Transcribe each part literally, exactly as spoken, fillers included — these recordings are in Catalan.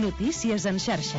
Notícies en xarxa.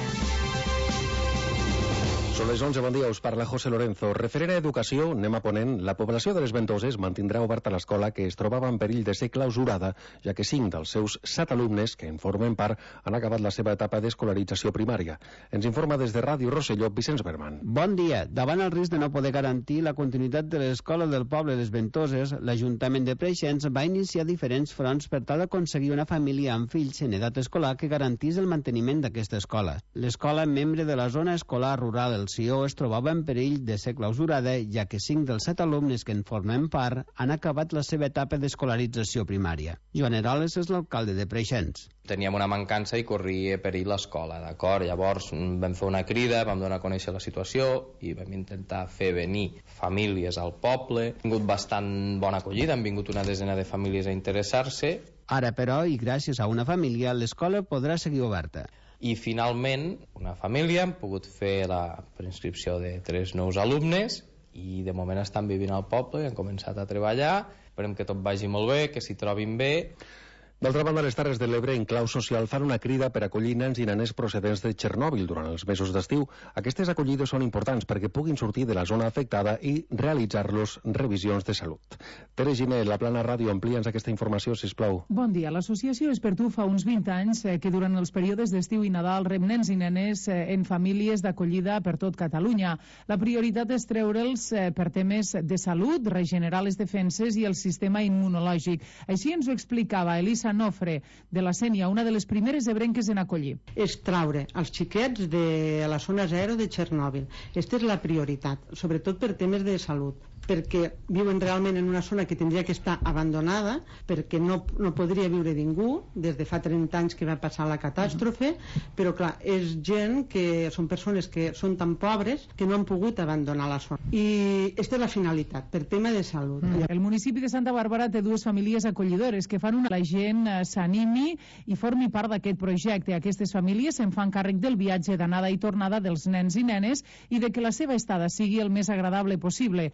Són les onze, bon dia, us parla José Lorenzo. Referent a educació, anem a Ponent. La població de les Ventoses mantindrà oberta l'escola que es trobava en perill de ser clausurada, ja que cinc dels seus set alumnes, que en formen part, han acabat la seva etapa d'escolarització primària. Ens informa des de Ràdio Rosselló, Vicenç Berman. Bon dia. Davant el risc de no poder garantir la continuïtat de l'escola del poble de les Ventoses, l'Ajuntament de Preixens va iniciar diferents fronts per tal d'aconseguir una família amb fills en edat escolar que garantís el manteniment d'aquesta escola. L'escola, membre de la zona escolar rural del Sió, es trobava en perill de ser clausurada, ja que cinc dels set alumnes que en formen part han acabat la seva etapa d'escolarització primària. Joan Eroles és l'alcalde de Preixens. Teníem una mancança i corria perill l'escola, d'acord? Llavors vam fer una crida, vam donar a conèixer la situació i vam intentar fer venir famílies al poble. Ha tingut bastant bona acollida, han vingut una desena de famílies a interessar-se. Ara, però, i gràcies a una família, l'escola podrà seguir oberta. I finalment una família han pogut fer la preinscripció de tres nous alumnes i de moment estan vivint al poble i han començat a treballar. Esperem que tot vagi molt bé, que s'hi trobin bé. D'altra banda, les Terres de l'Ebre, en clau social, fan una crida per acollir nens i nenes procedents de Txernòbil durant els mesos d'estiu. Aquestes acollides són importants perquè puguin sortir de la zona afectada i realitzar-los revisions de salut. Tere Giner, La Plana Ràdio, amplia'ns aquesta informació, sisplau. Bon dia. L'associació Espertu fa uns vint anys eh, que durant els períodes d'estiu i Nadal rep nens i nenes eh, en famílies d'acollida per tot Catalunya. La prioritat és treure'ls eh, per temes de salut, regenerar les defenses i el sistema immunològic. Així ens ho explicava Elisa Nofre, de la Sénia, una de les primeres ebrenques en acollir. És traure els xiquets de la zona zero de Txernòbil. Aquesta és la prioritat, sobretot per temes de salut, perquè viuen realment en una zona que tindria que estar abandonada, perquè no, no podria viure ningú, des de fa trenta anys que va passar la catàstrofe, però clar, és gent que són persones que són tan pobres que no han pogut abandonar la zona. I aquesta és la finalitat, per tema de salut. Mm. El municipi de Santa Bàrbara té dues famílies acollidores que fan una... la gent s'animi i formi part d'aquest projecte. Aquestes famílies se'n fan càrrec del viatge d'anada i tornada dels nens i nenes i de que la seva estada sigui el més agradable possible.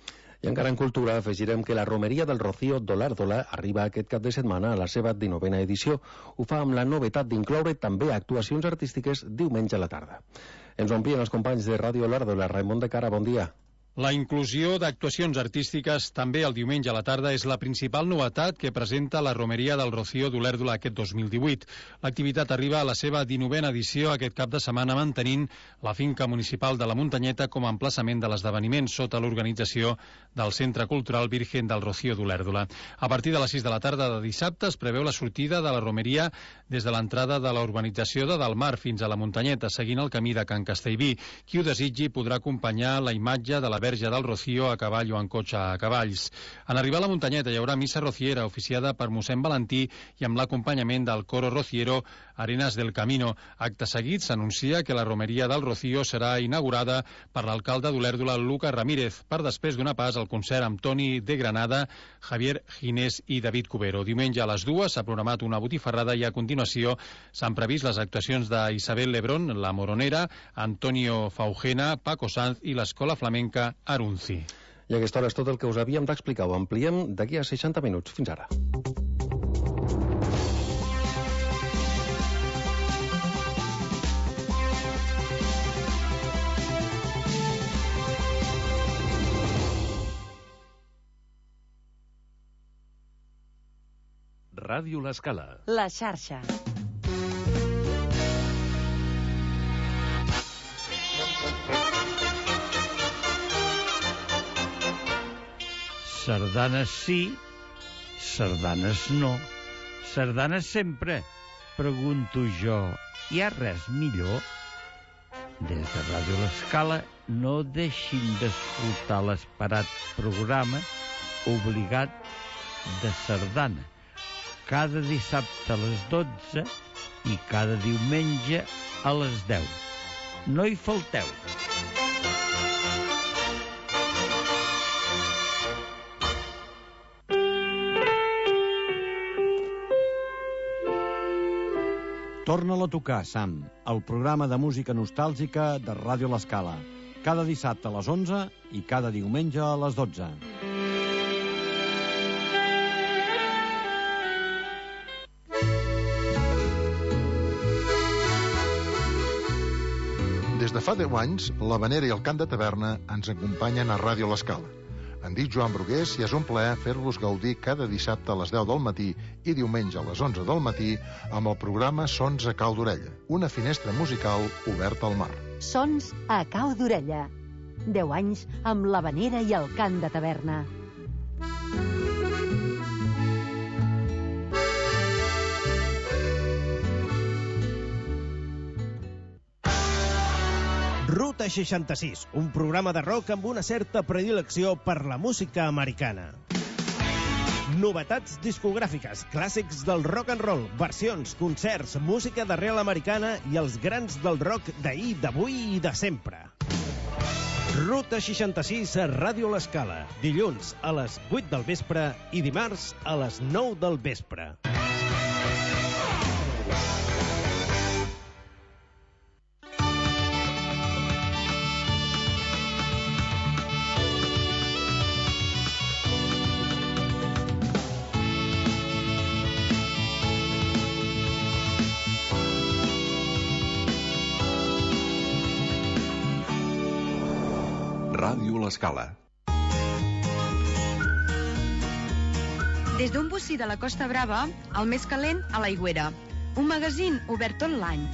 I encara en cultura afegirem que la romeria del Rocío d'Olèrdola arriba aquest cap de setmana a la seva dinovena edició. Ho fa amb la novetat d'incloure també actuacions artístiques diumenge a la tarda. Ens ho envien els companys de Ràdio Olèrdola. Raimon de Cara, bon dia. La inclusió d'actuacions artístiques també el diumenge a la tarda és la principal novetat que presenta la romeria del Rocío d'Olèrdola aquest dos mil divuit. L'activitat arriba a la seva dinovena edició aquest cap de setmana mantenint la finca municipal de la Muntanyeta com a emplaçament de l'esdeveniment sota l'organització del Centre Cultural Virgen del Rocío d'Olèrdola. A partir de les sis de la tarda de dissabte es preveu la sortida de la romeria des de l'entrada de la urbanització de Dalmar fins a la Muntanyeta, seguint el camí de Can Castellví. Qui ho desitgi podrà acompanyar la imatge de la Verge del Rocío a cavall o en cotxe a cavalls. En arribar a la Muntanyeta hi haurà missa rociera oficiada per mossèn Valentí i amb l'acompanyament del coro rociero Arenas del Camino. Acte seguit s'anuncia que la romeria del Rocío serà inaugurada per l'alcalde d'Olèrdola, Lucas Ramírez, per després donar pas al concert amb Toni de Granada, Javier Ginés i David Cubero. Diumenge a les dues s'ha programat una botifarrada i a continuació s'han previst les actuacions d'Isabel Lebrón, La Moronera, Antonio Faugena, Paco Sanz i l'Escola Flamenca Arunzi. I a aquesta hora és tot el que us havíem d'explicar. Ho ampliem d'aquí a seixanta minuts. Fins ara. Ràdio L'Escala. La xarxa. Sardanes sí, sardanes no. Sardanes sempre, pregunto jo. Hi ha res millor? Des de Ràdio L'Escala no deixin d'escoltar l'esperat programa Obligat de Sardana, cada dissabte a les dotze i cada diumenge a les deu. No hi falteu. Torna-la a tocar, Sam, el programa de música nostàlgica de Ràdio L'Escala. Cada dissabte a les onze i cada diumenge a les dotze. Des de fa deu anys, l'Havanera i el Cant de Taverna ens acompanyen a Ràdio L'Escala. Em dic Joan Brugués i és un plaer fer-vos gaudir cada dissabte a les deu del matí i diumenge a les onze del matí amb el programa Sons a cau d'orella, una finestra musical oberta al mar. Sons a cau d'orella. Deu anys amb l'Havanera i el Cant de Taverna. Ruta seixanta-sis, un programa de rock amb una certa predilecció per la música americana. Novetats discogràfiques, clàssics del rock and roll, versions, concerts, música d'arrel americana i els grans del rock d'ahir, d'avui i de sempre. Ruta seixanta-sis a Ràdio L'Escala, dilluns a les vuit del vespre i dimarts a les nou del vespre. Ràdio L'Escala. Des d'un bocí de la Costa Brava, el més calent a l'Aigüera. Un magazín obert tot l'any.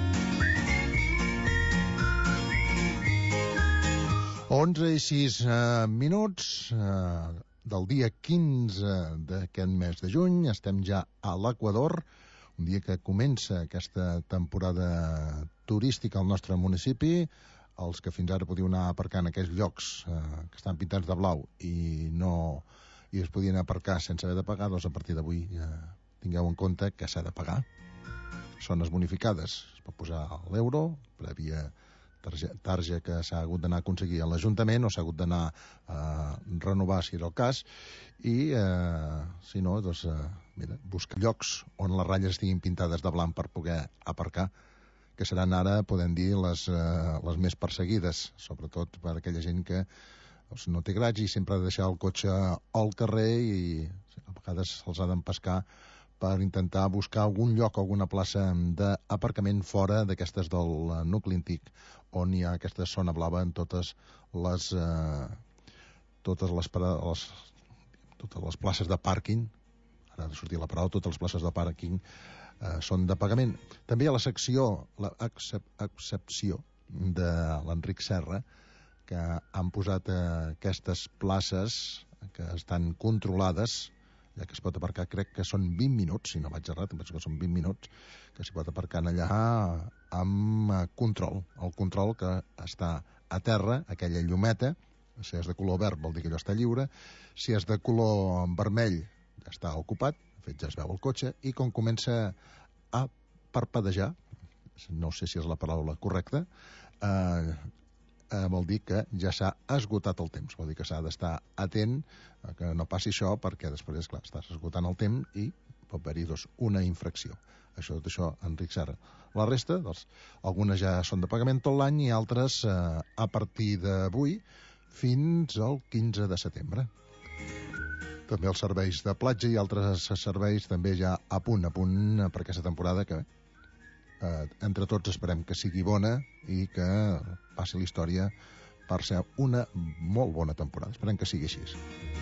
onze i sis eh, minuts eh, del dia quinze d'aquest mes de juny. Estem ja a l'Equador, un dia que comença aquesta temporada turística al nostre municipi. Els que fins ara podíeu anar a aparcar en aquells llocs eh, que estan pintats de blau i no i es podien aparcar sense haver de pagar, doncs a partir d'avui eh, tingueu en compte que s'ha de pagar. Zones bonificades, es pot posar l'euro, prèvia tarja, tarja que s'ha hagut d'anar a aconseguir a l'Ajuntament o s'ha hagut d'anar a renovar si era el cas, i eh, si no, doncs eh, mira, buscar llocs on les ratlles estiguin pintades de blanc per poder aparcar, que seran ara, podem dir, les, eh, les més perseguides, sobretot per aquella gent que doncs, no té grats i sempre ha de deixar el cotxe al carrer i a vegades se'ls ha d'empescar per intentar buscar algun lloc, alguna plaça d'aparcament fora d'aquestes del nucli antic, on hi ha aquesta zona blava en totes les, eh, totes les, les, totes les places de pàrquing. Ara ha de sortir la paraula, totes les places de pàrquing Uh, són de pagament. També hi ha la secció, l'excepció de l'Enric Serra, que han posat uh, aquestes places que estan controlades, ja que es pot aparcar, crec que són vint minuts, si no vaig errat, em penso que són vint minuts, que s'hi pot aparcar allà amb uh, control. El control que està a terra, aquella llumeta, si és de color verd vol dir que allò està lliure, si és de color vermell ja està ocupat, de fet ja es veu el cotxe, i com comença a parpadejar, no sé si és la paraula correcta, eh, eh, vol dir que ja s'ha esgotat el temps, vol dir que s'ha d'estar atent a que no passi això, perquè després, clar, estàs esgotant el temps i pot haver-hi doncs, una infracció. Això, tot això, Enric Serra. La resta, doncs, algunes ja són de pagament tot l'any i altres eh, a partir d'avui fins al quinze de setembre. També els serveis de platja i altres serveis també ja a punt, a punt per aquesta temporada que eh, entre tots esperem que sigui bona i que passi la història per ser una molt bona temporada. Esperem que sigui així.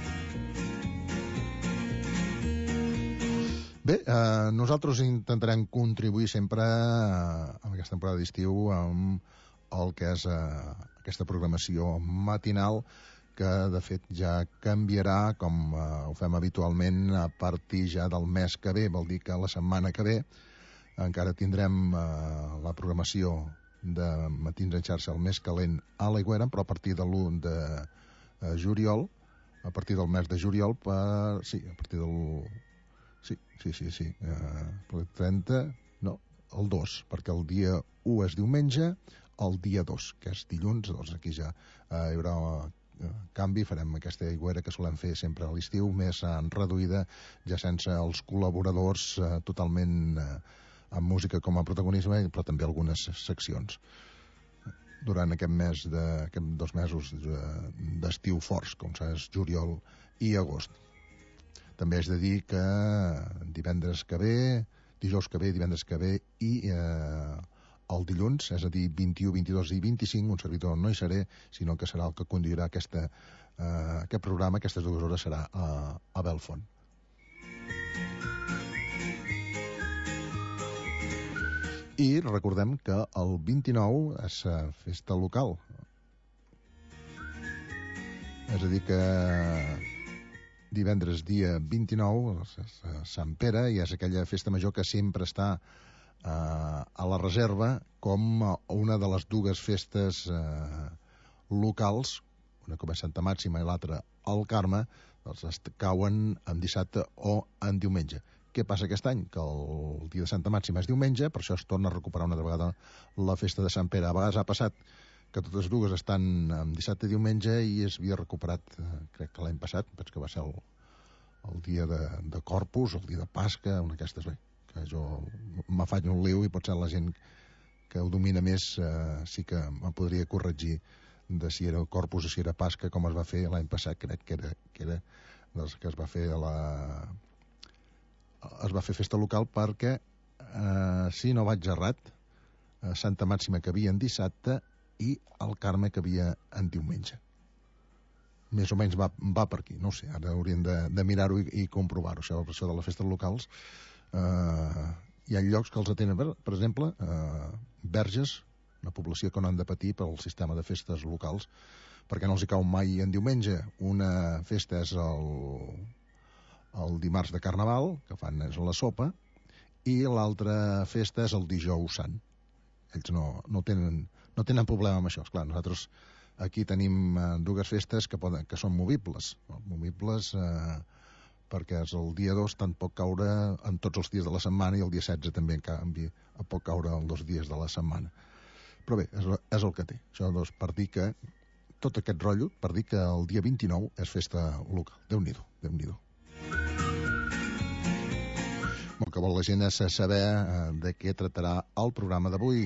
Bé, eh, nosaltres intentarem contribuir sempre a aquesta temporada d'estiu amb el que és eh, aquesta programació matinal que de fet ja canviarà, com eh, ho fem habitualment, a partir ja del mes que ve, vol dir que la setmana que ve encara tindrem eh, la programació de Matins en xarxa, el més calent a l'Aigüera, però a partir de l'u de eh, juliol, a partir del mes de juliol, per... sí, a partir del... Sí, sí, sí, sí, eh, el trenta, no, el dos, perquè el dia u és diumenge, el dia dos, que és dilluns, doncs aquí ja eh, hi haurà canvi, farem aquesta aigüera que solem fer sempre a l'estiu, més eh, reduïda, ja sense els col·laboradors eh, totalment eh, amb música com a protagonisme, però també algunes seccions. Durant aquest mes de, aquest dos mesos d'estiu forts, com és juliol i agost. També és de dir que divendres que ve, dijous que ve, divendres que ve i eh, el dilluns, és a dir, vint-i-u, vint-i-dos i vint-i-cinc, un servidor no hi seré, sinó que serà el que conduirà aquesta, eh, aquest programa, aquestes dues hores serà a, a Belfont. I recordem que el vint-i-nou és festa local. És a dir que divendres dia vint-i-nou Sant Pere i és aquella festa major que sempre està eh, a la reserva com una de les dues festes eh, locals, una com és Santa Màxima i l'altra el Carme, doncs cauen en dissabte o en diumenge. Què passa aquest any? Que el dia de Santa Màxima és diumenge, per això es torna a recuperar una altra vegada la festa de Sant Pere. A vegades ha passat que totes dues estan en dissabte i diumenge i es havia recuperat, eh, crec que l'any passat, penso que va ser el, el dia de, de Corpus, el dia de Pasca, una d'aquestes, bé, que jo me faig un liu i potser la gent que ho domina més eh, sí que em podria corregir de si era Corpus o si era Pasca, com es va fer l'any passat, crec que era, que era doncs, que es va fer a la... es va fer festa local perquè, eh, si no vaig errat, eh, Santa Màxima que havia en dissabte i el Carme que havia en diumenge. Més o menys va, va per aquí, no ho sé, ara hauríem de, de mirar-ho i, i comprovar-ho, això, això de les festes locals. Eh, hi ha llocs que els atenen, per, per exemple, eh, Verges, una població que no han de patir pel sistema de festes locals, perquè no els hi cau mai en diumenge. Una festa és el, el dimarts de Carnaval, que fan és la sopa, i l'altra festa és el dijous sant. Ells no, no, tenen, no tenen problema amb això. Esclar, nosaltres aquí tenim eh, dues festes que, poden, que són movibles. No? Movibles eh, perquè és el dia dos tant pot caure en tots els dies de la setmana i el dia setze també en canvi pot caure els dos dies de la setmana. Però bé, és, és el que té. Això doncs, per dir que tot aquest rotllo, per dir que el dia vint-i-nou és festa local. Déu-n'hi-do, Déu-n'hi-do. El que vol la gent és saber eh, de què tratarà el programa d'avui.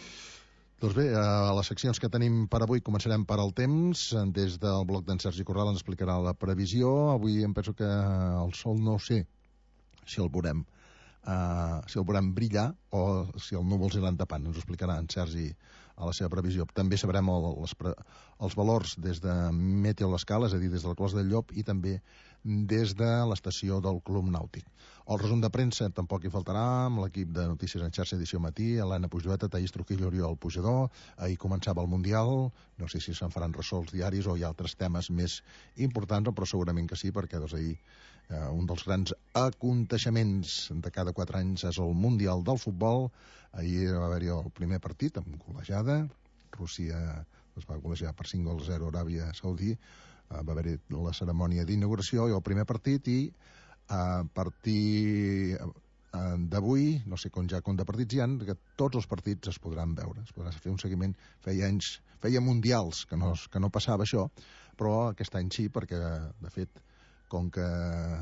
Doncs bé, a les seccions que tenim per avui començarem per al temps. Des del bloc d'en Sergi Corral ens explicarà la previsió. Avui em penso que el sol no sé si el veurem, uh, si el veurem brillar o si el núvol s'hi l'han tapant. Ens ho explicarà en Sergi a la seva previsió. També sabrem el, les, els valors des de Meteo l'Escala, és a dir, des del Clos del Llop i també des de l'estació del Club Nàutic. El resum de premsa tampoc hi faltarà, amb l'equip de Notícies en Xarxa edició matí, Helena Pujoeta, Taís Trujillo, Oriol Pujador. Ahir començava el Mundial, no sé si se'n faran ressò els diaris o hi ha altres temes més importants, però segurament que sí, perquè doncs, ahir eh, un dels grans aconteixements de cada quatre anys és el Mundial del futbol. Ahir va haver-hi el primer partit amb golejada, Rússia es va golejar per cinc gols a zero a Aràbia Saudí, va haver-hi la cerimònia d'inauguració i el primer partit, i a partir d'avui, no sé com ja com de partits hi ha, que tots els partits es podran veure, es podrà fer un seguiment. Feia anys, feia mundials que no, que no passava això, però aquest any sí, perquè de fet, com que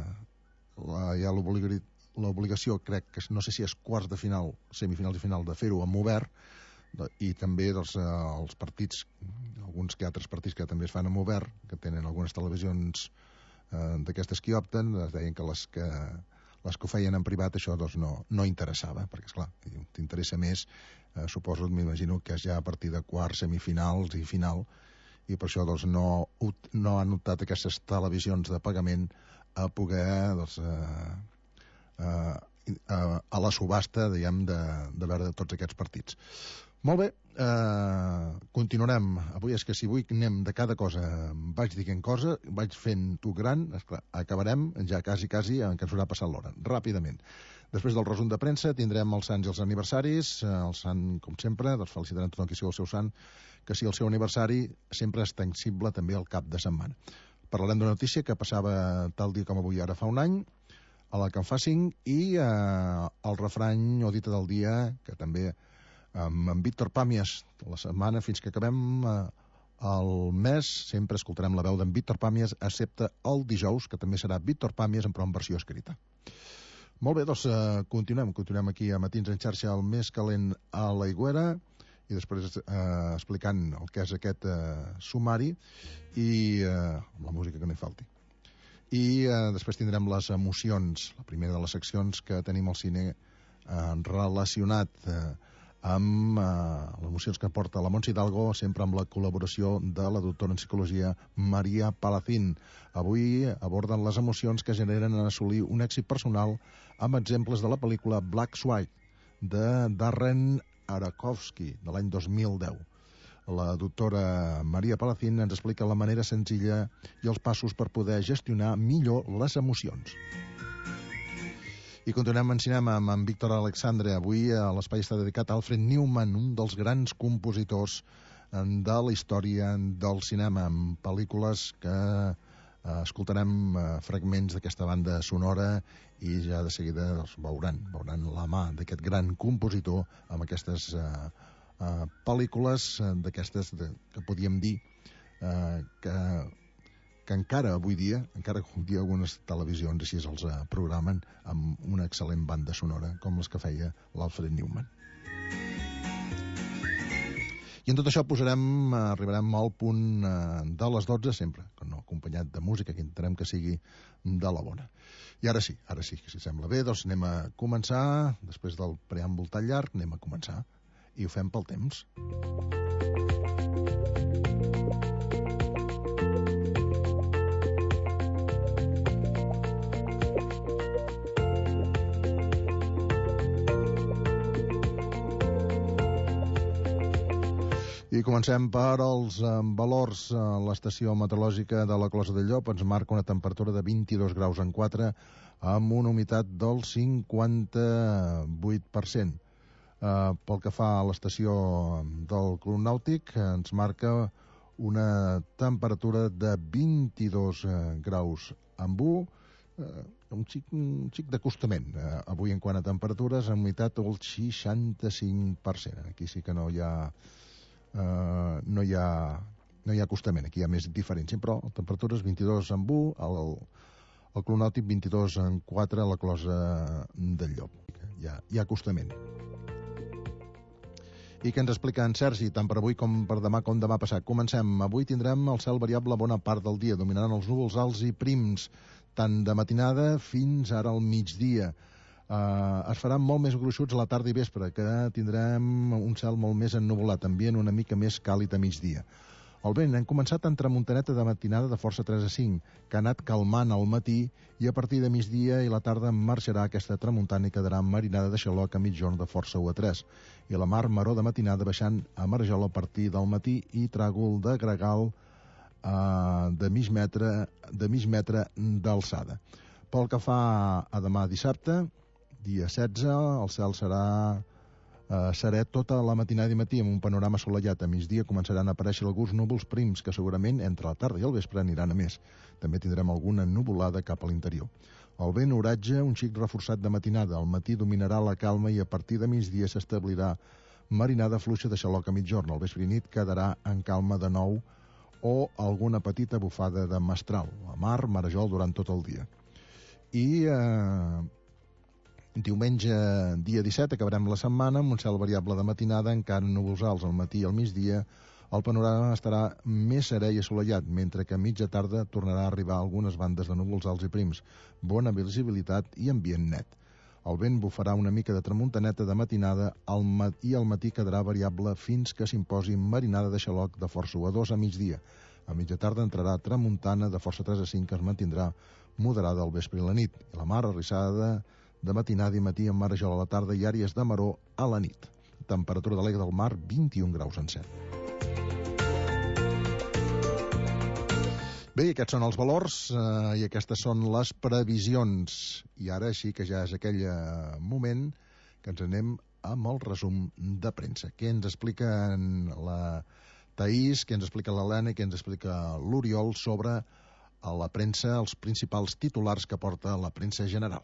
la, hi ha l'obligació, crec que no sé si és quarts de final, semifinals i final, de fer-ho amb obert, i també doncs, els partits, alguns que altres partits que també es fan amb obert, que tenen algunes televisions eh, d'aquestes que opten, es deien que les que, les que ho feien en privat això doncs, no, no interessava, perquè esclar, t'interessa més, eh, suposo, m'imagino que és ja a partir de quarts, semifinals i final, i per això doncs, no, no han optat aquestes televisions de pagament a poder doncs, eh, eh, a la subhasta, diguem, de, de veure tots aquests partits. Molt bé, eh, continuarem. Avui és que si avui anem de cada cosa, vaig dient cosa, vaig fent-ho gran, esclar, acabarem ja quasi, quasi, que ens haurà passat l'hora, ràpidament. Després del resum de premsa tindrem els sants i els aniversaris. El sant, com sempre, doncs felicitarem tothom qui sigui el seu sant, que sigui el seu aniversari, sempre extensible també al cap de setmana. Parlarem d'una notícia que passava tal dia com avui ara fa un any, a la que en fa cinc, i eh, el refrany o dita del dia, que també amb en Víctor Pàmies, la setmana fins que acabem eh, el mes, sempre escoltarem la veu d'en Víctor Pàmies, excepte el dijous, que també serà Víctor Pàmies, però en versió escrita. Molt bé, doncs eh, continuem, continuem aquí a Matins en Xarxa, el més calent a l'Aigüera, i després eh, explicant el que és aquest eh, sumari i eh, la música que no hi falti. I eh, després tindrem les emocions, la primera de les seccions que tenim al cine eh, relacionat eh, amb eh, les emocions que porta la Montse Hidalgo, sempre amb la col·laboració de la doctora en psicologia Maria Palacín. Avui aborden les emocions que generen en assolir un èxit personal amb exemples de la pel·lícula Black Swan de Darren Aronofsky de l'any dos mil deu. La doctora Maria Palacín ens explica la manera senzilla i els passos per poder gestionar millor les emocions. I continuem en cinema amb en Víctor Alexandre. Avui l'espai està dedicat a Alfred Newman, un dels grans compositors de la història del cinema, amb pel·lícules que escoltarem fragments d'aquesta banda sonora i ja de seguida els veuran, veuran la mà d'aquest gran compositor amb aquestes Uh, pel·lícules uh, d'aquestes de, que podíem dir uh, que, que encara avui dia, encara avui dia algunes televisions així els uh, programen amb una excel·lent banda sonora com les que feia l'Alfred Newman. I en tot això posarem, uh, arribarem al punt uh, de les dotze, sempre, no, acompanyat de música, que intentarem que sigui de la bona. I ara sí, ara sí, que si sembla bé, doncs anem a començar, després del preàmbul tan llarg, anem a començar. I ho fem pel temps. I comencem per els eh, valors. L'estació meteorològica de la Closa del Llop ens marca una temperatura de vint-i-dos graus en quatre amb una humitat del cinquanta-vuit per cent. Uh, pel que fa a l'estació del Club Nàutic, ens marca una temperatura de vint-i-dos uh, graus amb u, uh, un, xic, un xic d'acostament. Uh, avui en quant a temperatures, amb humitat el seixanta-cinc per cent. Aquí sí que no hi ha, uh, no hi ha, no hi ha acostament, aquí hi ha més diferència, però temperatures vint-i-dos amb u, el, el Club Nàutic vint-i-dos en quatre a la Closa del Llop. Hi ha, hi ha acostament. I què ens explica en Sergi, tant per avui com per demà com demà passat. Comencem. Avui tindrem el cel variable bona part del dia, dominaran els núvols alts i prims, tant de matinada fins ara al migdia. Uh, es faran molt més gruixuts a la tarda i vespre, que tindrem un cel molt més ennuvolat, ambient una mica més càlid a migdia. El vent, hem començat en tramuntaneta de matinada de força tres a cinc, que ha anat calmant al matí i a partir de migdia i la tarda marxarà aquesta tramuntana i quedarà marinada de xaloc a mitjorn de força u a tres. I la mar, maró de matinada baixant a marjol a partir del matí i tràgol de gregal eh, de mig metre, de mig metre d'alçada. Pel que fa a demà dissabte, dia setze, el cel serà Uh, serà tota la matinada i matí amb un panorama assolellat. A migdia començaran a aparèixer alguns núvols prims que segurament entre la tarda i el vespre aniran a més. També tindrem alguna nuvolada cap a l'interior. El vent oratge, un xic reforçat de matinada. Al matí dominarà la calma i a partir de migdia s'establirà marinada fluixa de xaloc a mitjorn. Al vespre i nit quedarà en calma de nou o alguna petita bufada de mestral. La mar, marejol durant tot el dia. I... Uh, Diumenge, dia disset, acabarem la setmana amb un cel variable de matinada, encara núvols alts al matí i al migdia. El panorama estarà més serè i assolellat, mentre que a mitja tarda tornarà a arribar algunes bandes de núvols alts i prims. Bona visibilitat i ambient net. El vent bufarà una mica de tramuntaneta de matinada al mat i al matí quedarà variable fins que s'imposi marinada de xaloc de força u a dos a migdia. A mitja tarda entrarà tramuntana de força tres a cinc que es mantindrà moderada al vespre i la nit. I la mar arrissada de matinada i matí amb marejol a la tarda i àrees de maró a la nit. Temperatura de l'aigua del mar, vint-i-un graus en set. Bé, aquests són els valors eh, i aquestes són les previsions. I ara sí que ja és aquell eh, moment que ens anem amb el resum de premsa. Què ens explica la Taís, què ens explica l'Helena i què ens explica l'Oriol sobre a la premsa, els principals titulars que porta la premsa general.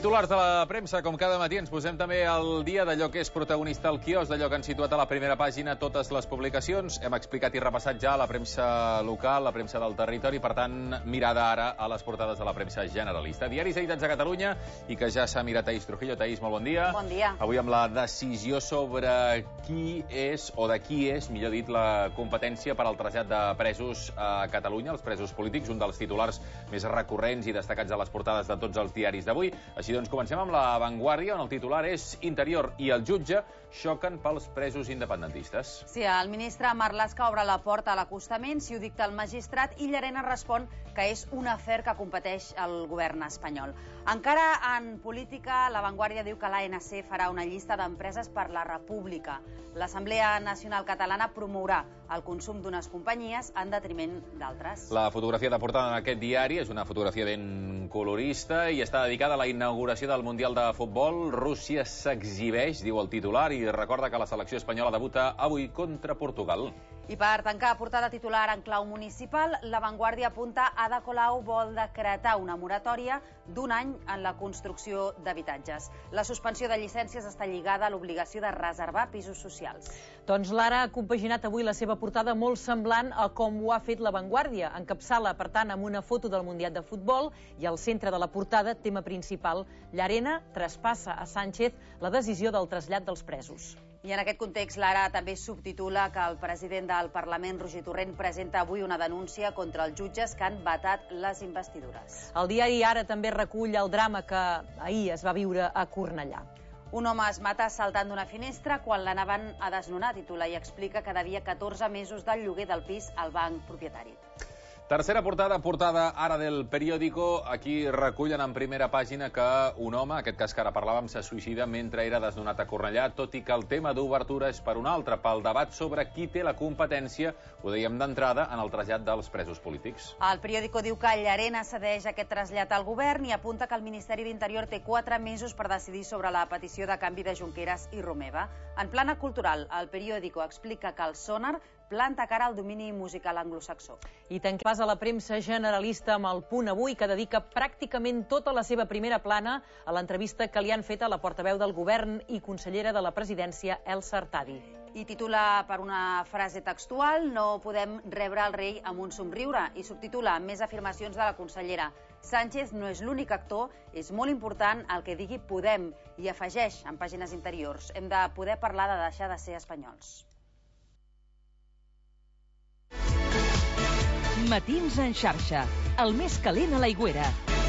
Titulars de la premsa, com cada matí ens posem també al dia d'allò que és protagonista al quios, d'allò que han situat a la primera pàgina totes les publicacions. Hem explicat i repassat ja la premsa local, la premsa del territori, per tant, mirada ara a les portades de la premsa generalista. Diaris editats a Catalunya i que ja s'ha mirat Taís Trujillo. Taís, molt bon dia. Bon dia. Avui amb la decisió sobre qui és, o de qui és, millor dit, la competència per al trasllat de presos a Catalunya, els presos polítics, un dels titulars més recurrents i destacats a les portades de tots els diaris d'avui. Així doncs, comencem amb La Vanguardia, on el titular és Interior i el jutge xoquen pels presos independentistes. Sí, el ministre Marlaska obre la porta a l'acostament si ho dicta el magistrat i Llarena respon que és un afer que competeix el govern espanyol. Encara en política, La Vanguardia diu que l'A N C farà una llista d'empreses per la República. L'Assemblea Nacional Catalana promourà el consum d'unes companyies en detriment d'altres. La fotografia de portada en aquest diari és una fotografia ben colorista i està dedicada a la inauguració del Mundial de Futbol. Rússia s'exhibeix, diu el titular, i recorda que la selecció espanyola debuta avui contra Portugal. I per tancar portada titular en clau municipal, La Vanguardia apunta a Ada Colau vol decretar una moratòria d'un any en la construcció d'habitatges. La suspensió de llicències està lligada a l'obligació de reservar pisos socials. Doncs l'Ara ha compaginat avui la seva portada molt semblant a com ho ha fet La Vanguardia. Encapçala, per tant, amb una foto del Mundial de Futbol i al centre de la portada, tema principal, Llarena traspassa a Sánchez la decisió del trasllat dels presos. I en aquest context, l'Ara també subtitula que el president del Parlament, Roger Torrent, presenta avui una denúncia contra els jutges que han vetat les investidures. El diari Ara també recull el drama que ahir es va viure a Cornellà. Un home es mata saltant d'una finestra quan l'anaven a desnonar, titula, i explica que devia catorze mesos del lloguer del pis al banc propietari. Tercera portada, portada ara del periòdico. Aquí recullen en primera pàgina que un home, aquest cas que ara parlàvem, se suïcida mentre era desnonat a Cornellà, tot i que el tema d'obertura és per un altre, pel debat sobre qui té la competència, ho dèiem d'entrada, en el trasllat dels presos polítics. El periòdico diu que Llarena cedeix aquest trasllat al govern i apunta que el Ministeri d'Interior té quatre mesos per decidir sobre la petició de canvi de Junqueras i Romeva. En plana cultural, el periòdico explica que el Sonar planta cara al domini musical anglosaxó. I tanquem pas a la premsa generalista amb el Punt Avui, que dedica pràcticament tota la seva primera plana a l'entrevista que li han fet a la portaveu del govern i consellera de la presidència, Elsa Artadi. I titula per una frase textual no podem rebre el rei amb un somriure, i subtitula amb més afirmacions de la consellera. Sánchez no és l'únic actor, és molt important el que digui Podem, i afegeix en pàgines interiors, hem de poder parlar de deixar de ser espanyols. Matins en xarxa, el més calent a l'Aigüera.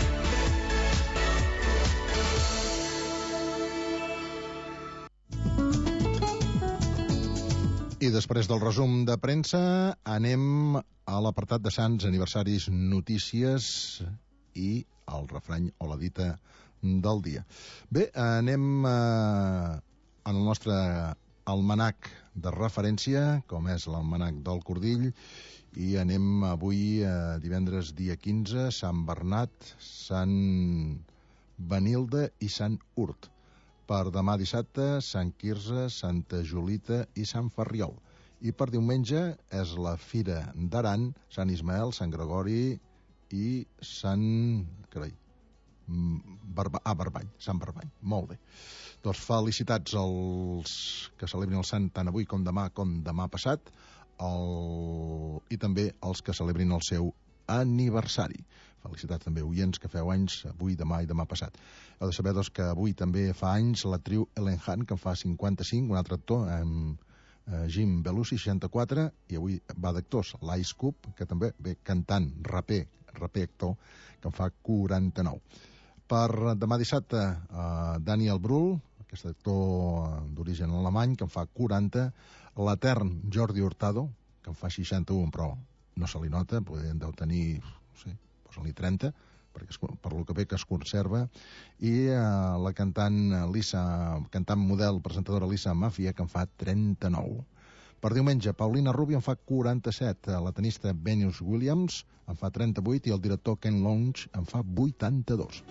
I després del resum de premsa anem a l'apartat de Sants, aniversaris, notícies i el refrany o la dita del dia. Bé, anem eh, en el nostre almanac de referència, com és l'almanac del Cordill, i anem avui, eh, divendres dia quinze, Sant Bernat, Sant Benilde i Sant Urt. Per demà dissabte, Sant Quirze, Santa Julita i Sant Ferriol. I per diumenge és la Fira d'Aran, Sant Ismael, Sant Gregori i Sant... Carai, Barba... ah, Barbany, Sant Barbany. Molt bé. Doncs felicitats als que celebrin el sant tant avui com demà, com demà passat, el... i també els que celebrin el seu aniversari. Felicitats també oients que feu anys avui, demà i demà passat. Heu de saber doncs, que avui també fa anys l'actriu Ellen Hunt, que en fa cinquanta-cinc, un altre actor, amb eh, Jim Belushi, seixanta-quatre, i avui va d'actors, l'Ice Cube, que també ve cantant, raper, raper actor, que en fa quaranta-nou. Per demà dissabte, eh, Daniel Brühl, aquest actor d'origen alemany, que en fa quaranta, l'etern Jordi Hurtado, que en fa seixanta-un, però no se li nota, podem deu tenir, no sé, posa-li trenta, perquè es, per lo que ve que es conserva, i eh, la cantant Lisa, cantant model, presentadora Lisa Mafia, que en fa trenta-nou. Per diumenge, Paulina Rubio en fa quaranta-set, la tenista Venus Williams en fa trenta-vuit i el director Ken Loach en fa vuitanta-dos.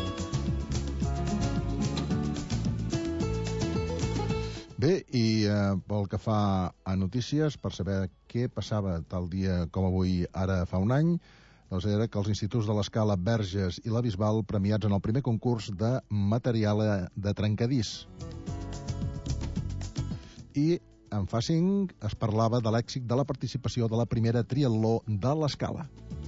Bé, i eh, pel que fa a notícies, per saber què passava tal dia com avui, ara fa un any, doncs era que els instituts de l'Escala, Verges i la Bisbal premiats en el primer concurs de material de trencadís. I en fa cinc es parlava de l'èxit de la participació de la primera triatló de l'Escala.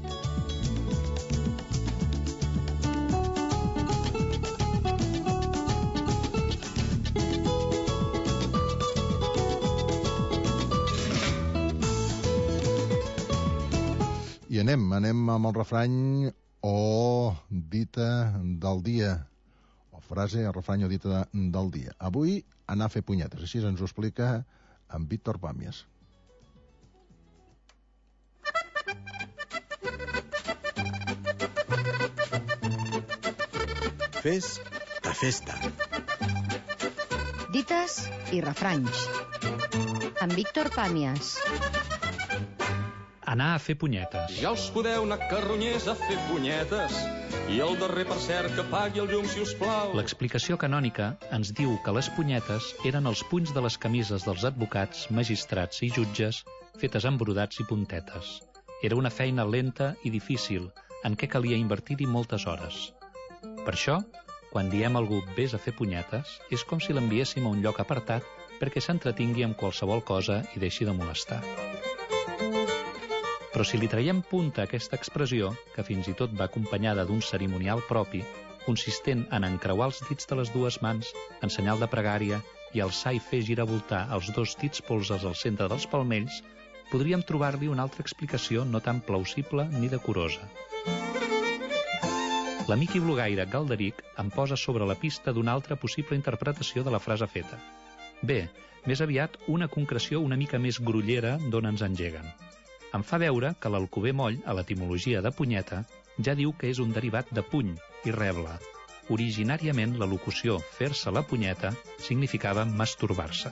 I anem, anem amb el refrany o dita del dia, o frase, el refrany o dita del dia. Avui, anar a fer punyetes. Així ens ho explica en Víctor Pàmies. Fes a festa. Dites i refranys. En Víctor Pàmies. Anar a fer punyetes. Ja us podeu anar carronyers a fer punyetes. I el darrer, per cert, que pagui el llum, si us plau. L'explicació canònica ens diu que les punyetes eren els punys de les camises dels advocats, magistrats i jutges fetes amb brodats i puntetes. Era una feina lenta i difícil, en què calia invertir-hi moltes hores. Per això, quan diem a algú vés a fer punyetes, és com si l'enviéssim a un lloc apartat perquè s'entretingui amb qualsevol cosa i deixi de molestar. Però si li traiem punta a aquesta expressió, que fins i tot va acompanyada d'un cerimonial propi, consistent en encreuar els dits de les dues mans en senyal de pregària i alçar i fer giravoltar els dos dits polzes al centre dels palmells, podríem trobar-li una altra explicació no tan plausible ni decorosa. L'amic i blogaire Galderic em posa sobre la pista d'una altra possible interpretació de la frase feta. Bé, més aviat una concreció una mica més grollera d'on ens engeguen. Em fa veure que l'alcover moll, a l'etimologia de punyeta, ja diu que és un derivat de puny i rebla. Originàriament, la locució fer-se la punyeta significava masturbar-se.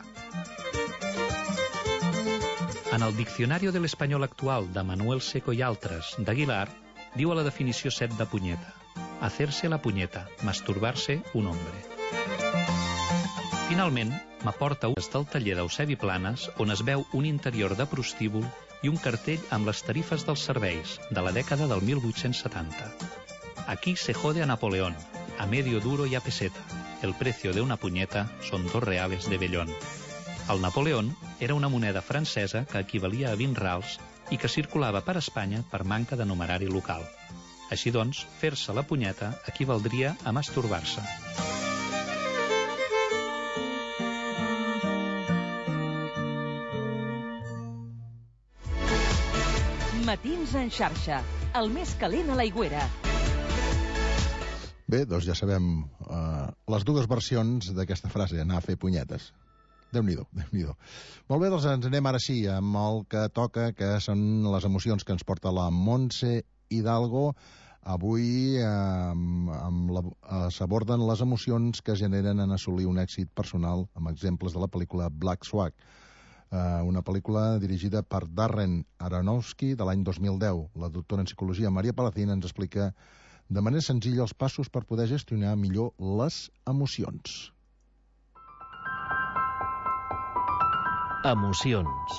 En el Diccionario del Español actual de Manuel Seco i altres d'Aguilar, diu a la definició set de punyeta: hacerse la punyeta, masturbar-se un hombre. Finalment, m'aporta un del taller d'Eusebi Planes, on es veu un interior de prostíbul i un cartell amb les tarifes dels serveis de la dècada del mil vuit-cents setanta. Aquí se jode a Napoleón, a medio duro y a peseta. El precio de una puñeta son dos reales de vellón. El Napoleón era una moneda francesa que equivalia a vint rals i que circulava per Espanya per manca de numerari local. Així doncs, fer-se la punyeta equivaldria a masturbar-se. Matins en xarxa, el més calent a l'Aigüera. Bé, doncs ja sabem uh, les dues versions d'aquesta frase, anar a fer punyetes. Déu-n'hi-do, Déu-n'hi-do. Molt bé, doncs ens anem ara sí amb el que toca, que són les emocions que ens porta la Montse Hidalgo. Avui eh, amb la, eh, s'aborden les emocions que generen en assolir un èxit personal amb exemples de la pel·lícula Black Swan. Uh, una pel·lícula dirigida per Darren Aronofsky de l'any dos mil deu. La doctora en psicologia Maria Palacín ens explica de manera senzilla els passos per poder gestionar millor les emocions. Emocions.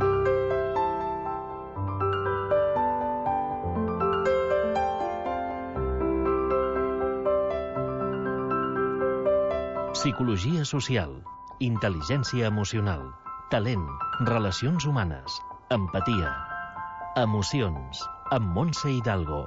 Psicologia social, intel·ligència emocional, talent, relacions humanes, empatia. Emocions, amb Montse Hidalgo.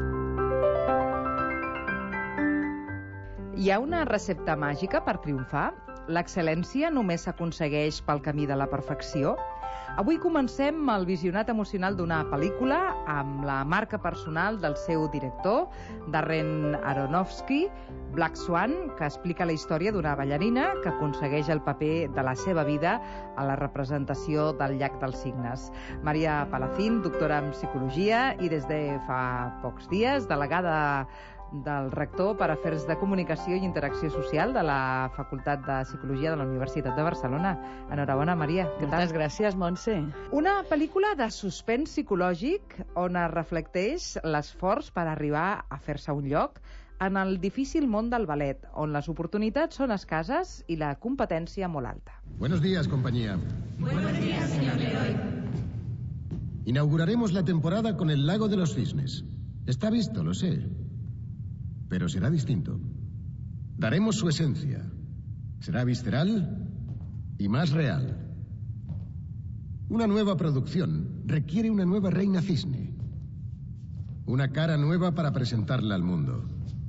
Hi ha una recepta màgica per triomfar? L'excel·lència només s'aconsegueix pel camí de la perfecció? Avui comencem el visionat emocional d'una pel·lícula amb la marca personal del seu director, Darren Aronofsky, Black Swan, que explica la història d'una ballarina que aconsegueix el paper de la seva vida a la representació del Llac dels Cignes. Maria Palacín, doctora en psicologia i des de fa pocs dies delegada del rector per Afers de Comunicació i Interacció Social de la Facultat de Psicologia de la Universitat de Barcelona. Enhorabona, Maria. Què tal? Moltes gràcies, Montse. Una pel·lícula de suspens psicològic on es reflecteix l'esforç per arribar a fer-se un lloc en el difícil món del ballet, on les oportunitats són escasses i la competència molt alta. Buenos días, compañía. Buenos días, señor Leroy. Inauguraremos la temporada con el Lago de los Cisnes. Está visto, lo sé. Pero será distinto. Daremos su esencia. Será visceral y más real. Una nueva producción requiere una nueva reina cisne. Una cara nueva para presentarla al mundo.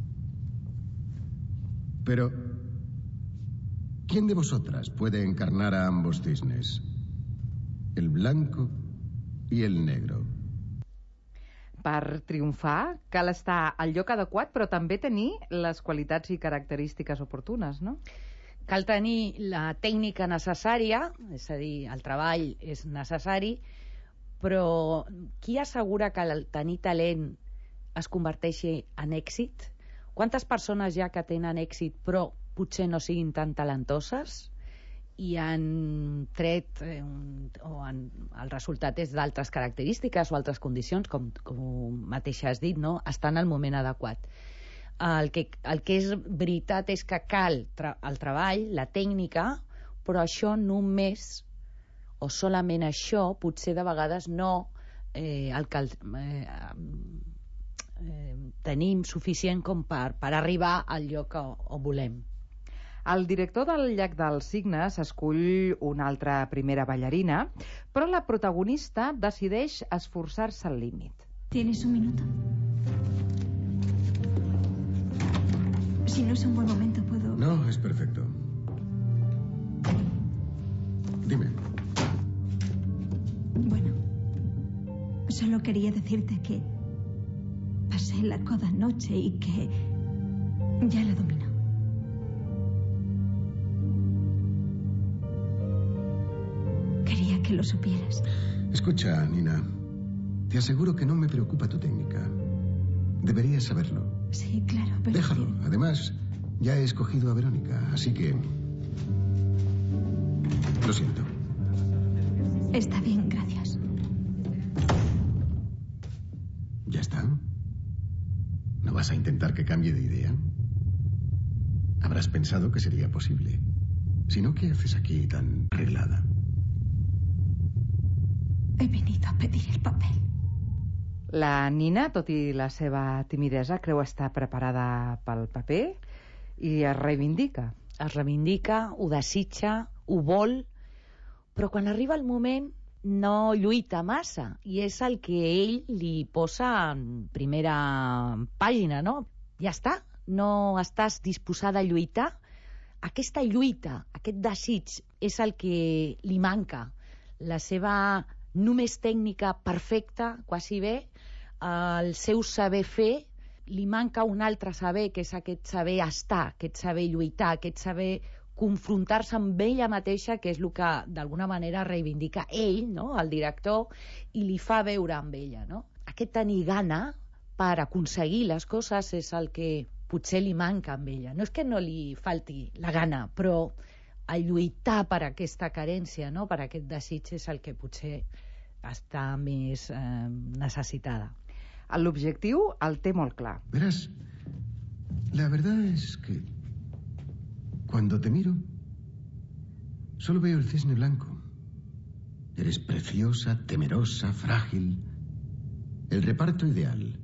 Pero, ¿quién de vosotras puede encarnar a ambos cisnes? El blanco y el negro. Per triomfar cal estar al lloc adequat, però també tenir les qualitats i característiques oportunes, no? Cal tenir la tècnica necessària, és a dir, el treball és necessari, però qui assegura que el tenir talent es converteixi en èxit? Quantes persones hi ha que tenen èxit però potser no siguin tan talentoses i han tret eh, un, o han, el resultat és d'altres característiques o altres condicions, com, com mateix has dit, no? Estar en el moment adequat. El que, el que és veritat és que cal tra el treball, la tècnica, però això només, o solament això, potser de vegades no eh, el que eh, eh, tenim suficient com per, per arribar al lloc on volem. El director del Llac dels Cignes escull una altra primera ballarina, però la protagonista decideix esforçar-se al límit. ¿Tienes un minuto? Si no es un buen momento, puedo... No, es perfecto. Dime. Bueno, solo quería decirte que pasé la coda anoche y que ya la domino. Quería que lo supieras. Escucha, Nina. Te aseguro que no me preocupa tu técnica. Deberías saberlo. Sí, claro, pero... Déjalo. Además, ya he escogido a Verónica, así que... Lo siento. Está bien, gracias. ¿Ya está? ¿No vas a intentar que cambie de idea? Habrás pensado que sería posible. Si no, ¿qué haces aquí tan arreglada? He venido a pedir el papel. La Nina, tot i la seva timidesa, creu estar preparada pel paper i es reivindica. Es reivindica, ho desitja, ho vol, però quan arriba el moment no lluita massa, i és el que ell li posa en primera pàgina, no? Ja està, no estàs disposada a lluitar? Aquesta lluita, aquest desig, és el que li manca. La seva només tècnica perfecta, quasi bé, el seu saber fer, li manca un altre saber, que és aquest saber estar, aquest saber lluitar, aquest saber confrontar-se amb ella mateixa, que és el que d'alguna manera reivindica ell, no?, el director, i li fa veure amb ella, no? Aquest tenir gana per aconseguir les coses és el que potser li manca amb ella. No és que no li falti la gana, però el lluitar per aquesta carència, no?, per aquest desig, és el que potser està més eh, necessitada. L'objectiu el té molt clar. Verás, la verdad es que cuando te miro solo veo el cisne blanco. Eres preciosa, temerosa, frágil. El reparto ideal.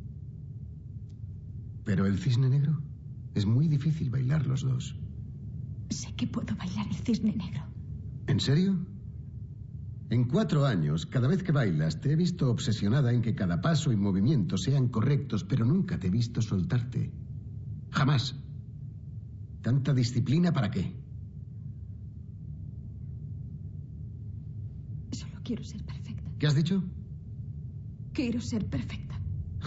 Pero el cisne negro es muy difícil bailar los dos. Sé que puedo bailar el cisne negro. ¿En serio? En cuatro años, cada vez que bailas, te he visto obsesionada en que cada paso y movimiento sean correctos, pero nunca te he visto soltarte. Jamás. ¿Tanta disciplina para qué? Solo quiero ser perfecta. ¿Qué has dicho? Quiero ser perfecta.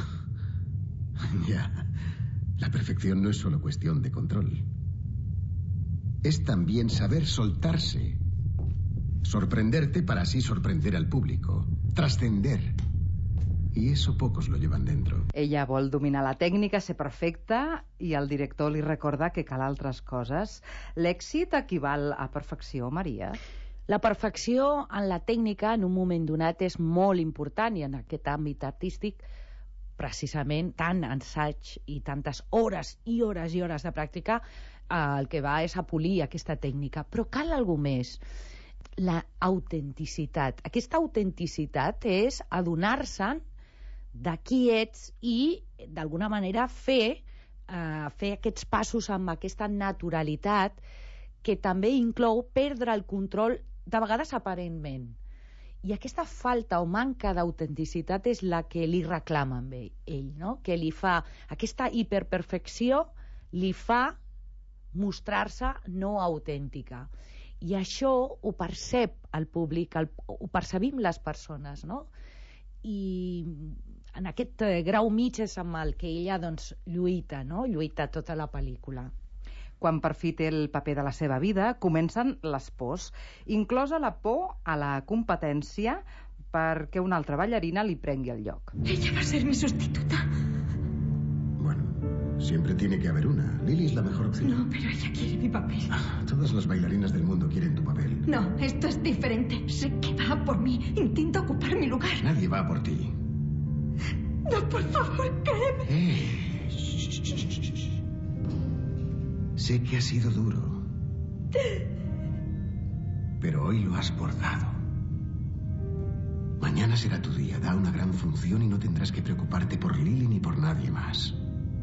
Ya. La perfección no es solo cuestión de control. Es también saber soltarse. Sorprenderte para así sorprender al público. Trascender. Y eso pocos lo llevan dentro. Ella vol dominar la tècnica, ser perfecta, i el director li recorda que cal altres coses. L'èxit equival a perfecció, Maria? La perfecció en la tècnica en un moment donat és molt important, i en aquest àmbit artístic precisament tant ensaig i tantes hores i hores i hores de pràctica, eh, el que va és a polir aquesta tècnica. Però cal alguna més. La autenticitat. Aquesta autenticitat és adonar-se de qui ets i, d'alguna manera, fer, eh, fer aquests passos amb aquesta naturalitat que també inclou perdre el control, de vegades aparentment. I aquesta falta o manca d'autenticitat és la que li reclama amb ell, ell, no? Que li fa, aquesta hiperperfecció li fa mostrar-se no autèntica. I això ho percep el públic, el, ho percebim les persones, no? I en aquest grau mig és amb el que ella doncs, lluita, no? Lluita tota la pel·lícula. Quan per fi té el paper de la seva vida, comencen les pors, inclosa la por a la competència perquè una altra ballarina li prengui el lloc. Ella va a ser mi sustituta. Bueno, siempre tiene que haber una. Lily es la mejor opción. No, pero ella quiere mi papel. Ah, todas las bailarinas del mundo quieren tu papel. No, esto es diferente. Sé que va por mí. Intenta ocupar mi lugar. Nadie va por ti. No, por favor, créeme. Eh, shh, shh, shh, shh, shh. Sé que ha sido duro. Pero hoy lo has bordado. Mañana será tu día. Da una gran función y no tendrás que preocuparte por Lily ni por nadie más.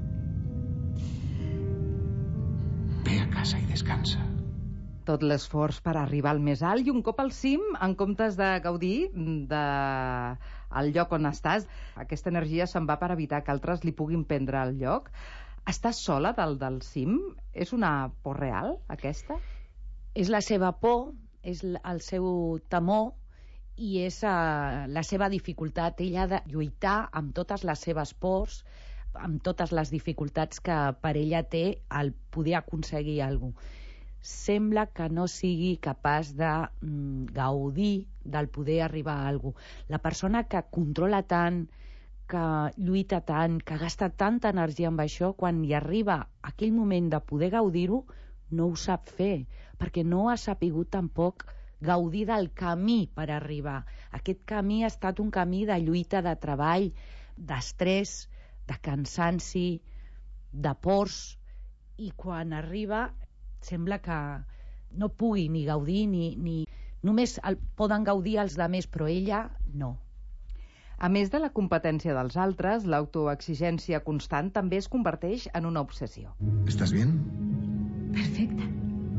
Ve a casa i descansa. Tot l'esforç per arribar al més alt i un cop al cim, en comptes de gaudir de el lloc on estàs, aquesta energia se'n va per evitar que altres li puguin prendre el lloc. Estàs sola dalt del cim? És una por real, aquesta? És la seva por, és el seu temor i és uh, la seva dificultat. Ella ha de lluitar amb totes les seves pors, amb totes les dificultats que per ella té al poder aconseguir alguna cosa. Sembla que no sigui capaç de mm, gaudir del poder arribar a alguna cosa. La persona que controla tant, que lluita tant, que gasta tanta energia amb això, quan hi arriba aquell moment de poder gaudir-ho, no ho sap fer, perquè no ha sapigut tampoc gaudir del camí per arribar. Aquest camí ha estat un camí de lluita, de treball, d'estrès, de cansanci, de pors, i quan arriba sembla que no pugui ni gaudir ni, ni... només el poden gaudir els altres, però ella no. A més de la competència dels altres, l'autoexigència constant també es converteix en una obsessió. ¿Estás bien? Perfecta.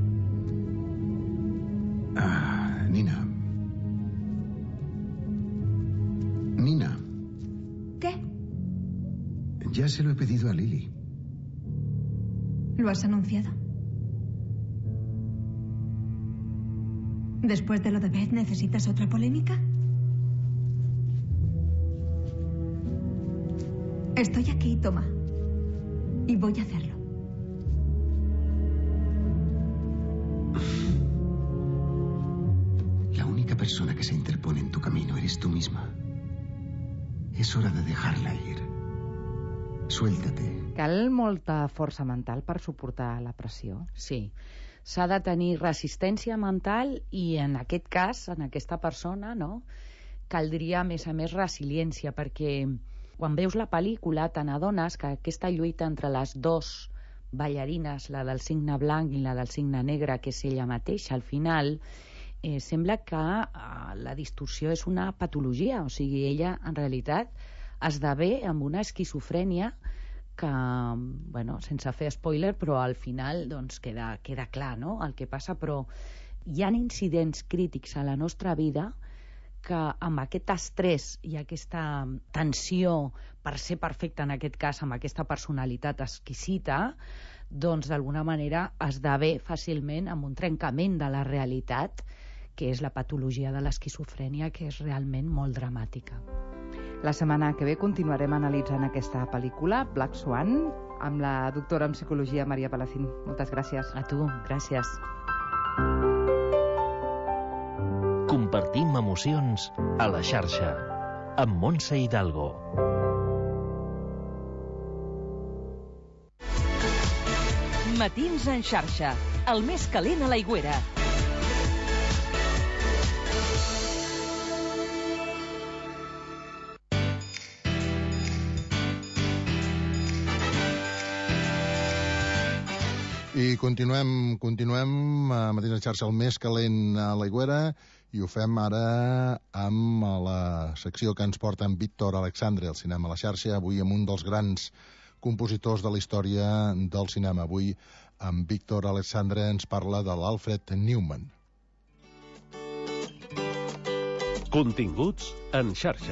Ah, Nina. Nina. ¿Qué? Ya se lo he pedido a Lily. ¿Lo has anunciado? ¿Después de lo de Beth necesitas otra polémica? Estoy aquí, toma. Y voy a hacerlo. La única persona que se interpone en tu camino eres tú misma. Es hora de dejarla ir. Suéltate. Cal molta força mental per suportar la pressió? Sí. S'ha de tenir resistència mental i en aquest cas, en aquesta persona, no, caldria a més a més resiliència, perquè quan veus la pel·lícula te n'adones que aquesta lluita entre les dues ballarines, la del signe blanc i la del signe negre, que és ella mateixa, al final eh, sembla que eh, la distorsió és una patologia, o sigui, ella en realitat esdevé amb una esquizofrènia que, bueno, sense fer spoiler, però al final doncs, queda, queda clar, no?, el que passa, però hi ha incidents crítics a la nostra vida que amb aquest estrès i aquesta tensió per ser perfecta, en aquest cas amb aquesta personalitat exquisita, doncs d'alguna manera esdevé fàcilment amb un trencament de la realitat, que és la patologia de l'esquizofrènia, que és realment molt dramàtica. La setmana que ve continuarem analitzant aquesta pel·lícula, Black Swan, amb la doctora en psicologia Maria Palacín. Moltes gràcies. A tu, gràcies. Compartim emocions a la xarxa, amb Montse Hidalgo. Matins en xarxa, el més calent a l'Aigüera. I continuem, continuem a Matins en xarxa, el més calent a l'Aigüera, i ho fem ara amb la secció que ens porta en Víctor Alexandre, al cinema a la xarxa, avui amb un dels grans compositors de la història del cinema. Avui en Víctor Alexandre ens parla de l'Alfred Newman. Continguts en xarxa.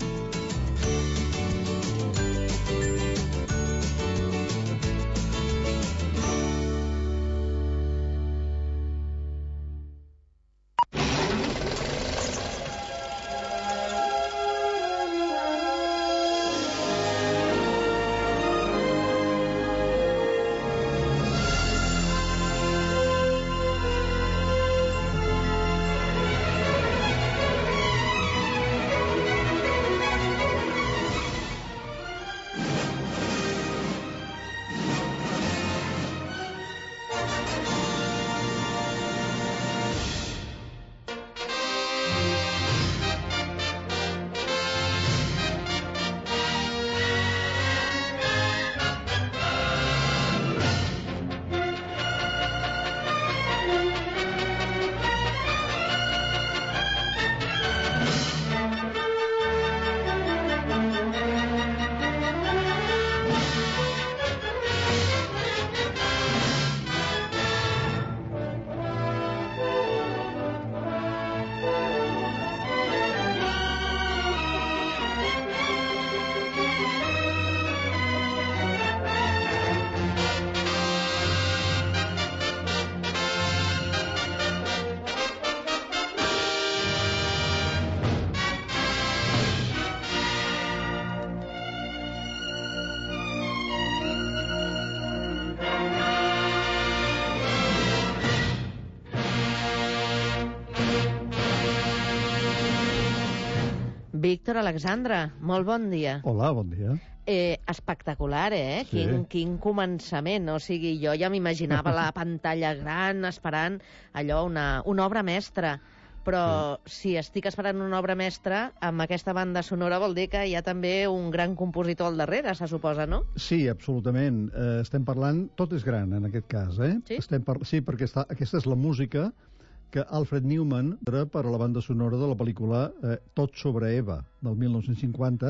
Víctor Alexandre, molt bon dia. Hola, bon dia. Eh, espectacular, eh? Sí. Quin, quin començament. O sigui, jo ja m'imaginava la pantalla gran esperant allò, una, una obra mestra. Però sí. si estic esperant una obra mestra, amb aquesta banda sonora vol dir que hi ha també un gran compositor al darrere, se suposa, no? Sí, absolutament. Eh, estem parlant... Tot és gran, en aquest cas, eh? Sí? Estem par... Sí, perquè està... aquesta és la música que Alfred Newman era per a la banda sonora de la pel·lícula eh, Tot sobre Eva, del mil nou-cents cinquanta,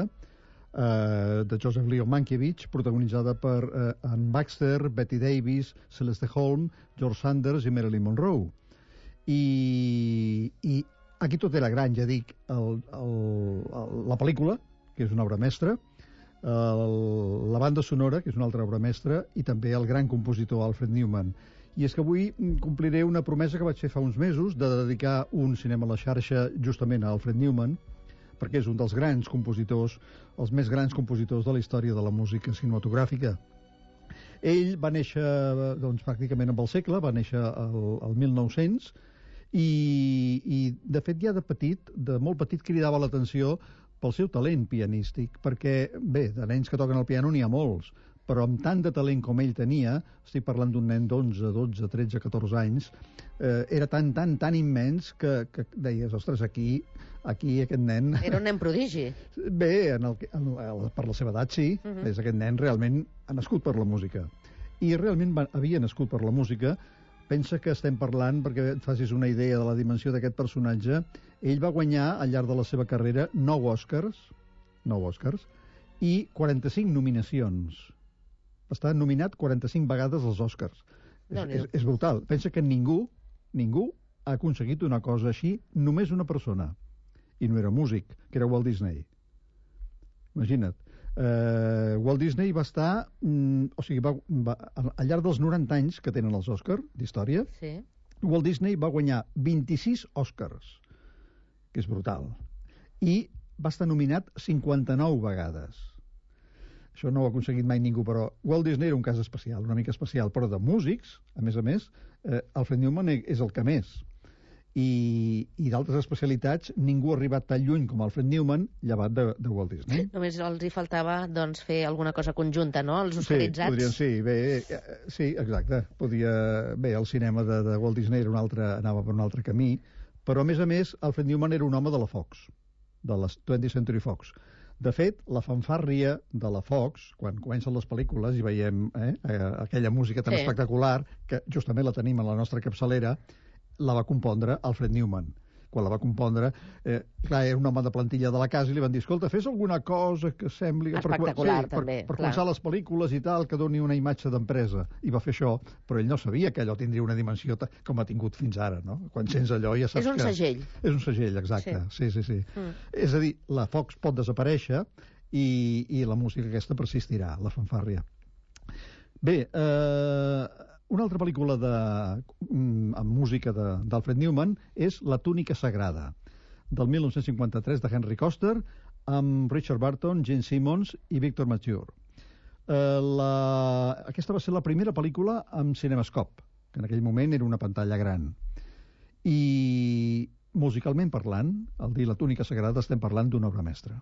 eh, de Joseph Leo Mankiewicz, protagonitzada per eh, Ann Baxter, Betty Davis, Celeste Holm, George Sanders i Marilyn Monroe. I, i aquí tot era gran, ja dic, el, el, el, la pel·lícula, que és una obra mestra, el, la banda sonora, que és una altra obra mestra, i també el gran compositor Alfred Newman. I és que avui compliré una promesa que vaig fer fa uns mesos de dedicar un cinema a la xarxa justament a Alfred Newman, perquè és un dels grans compositors, els més grans compositors de la història de la música cinematogràfica. Ell va néixer, doncs, pràcticament amb el segle, va néixer al, al mil nou-cents, i, i de fet ja de petit, de molt petit, cridava l'atenció pel seu talent pianístic, perquè, bé, de nens que toquen el piano n'hi ha molts, però amb tant de talent com ell tenia, estic parlant d'un nen d'onze, dotze, tretze, catorze anys, eh, era tan, tan, tan immens que, que deies, ostres, aquí, aquí aquest nen... Era un nen prodigi. Bé, en el, en el, per la seva edat sí, uh -huh. és aquest nen realment ha nascut per la música. I realment va, havia nascut per la música. Pensa que estem parlant, perquè et facis una idea de la dimensió d'aquest personatge, ell va guanyar al llarg de la seva carrera nou Oscars, nou Oscars, i quaranta-cinc nominacions. Va estar nominat quaranta-cinc vegades als Oscars. No, és, és, és brutal. Pensa que ningú, ningú ha aconseguit una cosa així, només una persona. I no era músic, que era Walt Disney. Imagina't. Uh, Walt Disney va estar... Mm, o sigui, va, va, al llarg dels noranta anys que tenen els Oscars d'història, sí. Walt Disney va guanyar vint-i-sis Oscars, que és brutal. I va estar nominat cinquanta-nou vegades. Això no ho ha aconseguit mai ningú, però Walt Disney era un cas especial, una mica especial, però de músics, a més a més, eh, Alfred Newman és el que més. I, i d'altres especialitats, ningú ha arribat tan lluny com Alfred Newman, llevat de, de Walt Disney. Només els hi faltava doncs, fer alguna cosa conjunta, no?, els oscaritzats. Sí, podrien, sí, bé, sí, exacte. Podia, bé, el cinema de, de Walt Disney era un altre, anava per un altre camí, però a més a més, Alfred Newman era un home de la Fox, de la twentieth Century Fox. De fet, la fanfàrria de la Fox, quan comencen les pel·lícules i veiem eh, aquella música tan Sí. espectacular, que justament la tenim a la nostra capçalera, la va compondre Alfred Newman. Quan la va compondre, eh, clar, era un home de plantilla de la casa i li van dir, escolta, fes alguna cosa que sembli... Espectacular, per, sí, també, per, per clar. començar les pel·lícules i tal, que doni una imatge d'empresa. I va fer això, però ell no sabia que allò tindria una dimensió ta- com ha tingut fins ara, no? Quan sents allò ja saps És un que... segell. És un segell, exacte. Sí, sí, sí. sí. Mm. És a dir, la Fox pot desaparèixer i, i la música aquesta persistirà, la fanfàrria. Bé, eh, una altra pel·lícula de, mm, amb música de- d'Alfred Newman és La túnica sagrada, del mil nou-cents cinquanta-tres, de Henry Koster, amb Richard Burton, Gene Simmons i Victor Mature. Eh, la... Aquesta va ser la primera pel·lícula amb cinemascope, que en aquell moment era una pantalla gran. I musicalment parlant, al dir La túnica sagrada, estem parlant d'una obra mestra.